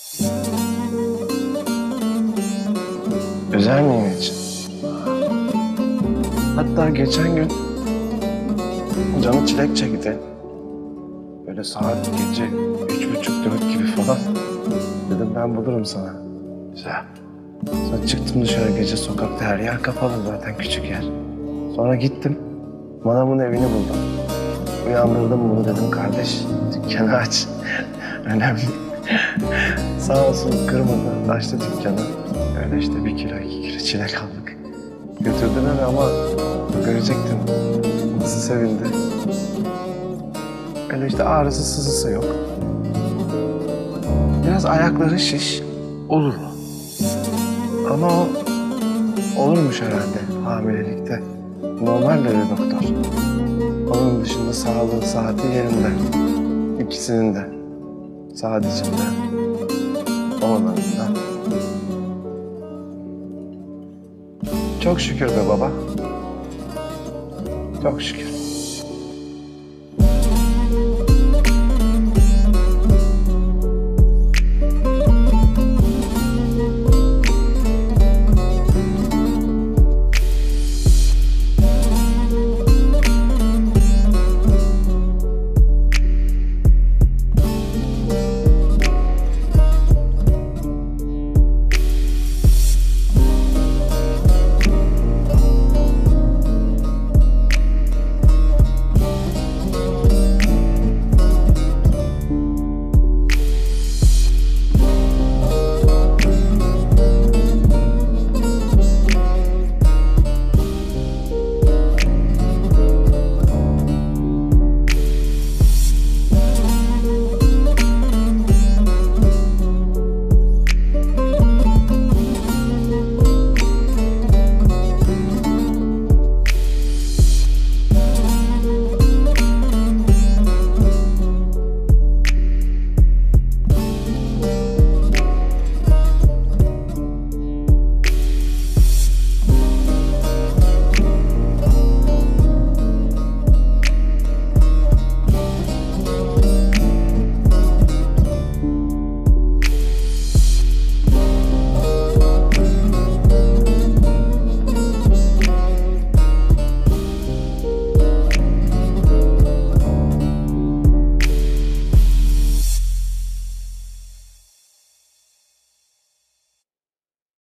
Güzel miyim hiç? Hatta geçen gün canı çilek çekti. Böyle saat gece 3.30-4 gibi falan. Dedim ben bulurum sana. Güzel. Sonra çıktım dışarı, gece sokakta her yer kapalı, zaten küçük yer. Sonra gittim, manavın evini buldum. Uyandırdım bunu, dedim kardeş dükkanı aç. Önemli. Sağ olsun kırmadı, açtı dükkanı. Öyle işte 1 kilo 2 kilo çilek aldık. Götürdüm eve ama görecektin nasıl sevindi. Öyle işte ağrısı sızısı yok. Biraz ayakları şiş, olur mu? Ama o olurmuş herhalde hamilelikte. Normal dedi doktor. Onun dışında sağlığı, saati yerinde. İkisinin de. Saat içinde. Oğlanında. Çok şükür be baba. Çok şükür.